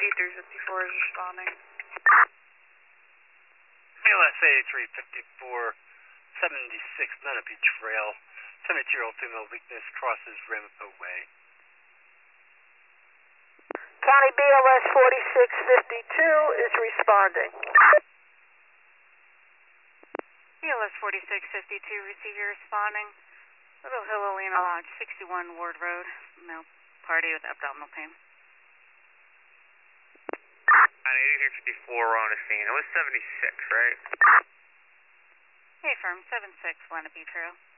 8354 is responding. ALS 8354, 76 Menipee Trail. 72-year-old female weakness crosses Ramapo Way. County BLS 4652 is responding. BLS 4652, receiver responding. Little Hill Alina Lodge, 61 Ward Road, male party with abdominal pain. 8354, we're on the scene. It was 76, right? Hey, firm, 76 Lenape Trail.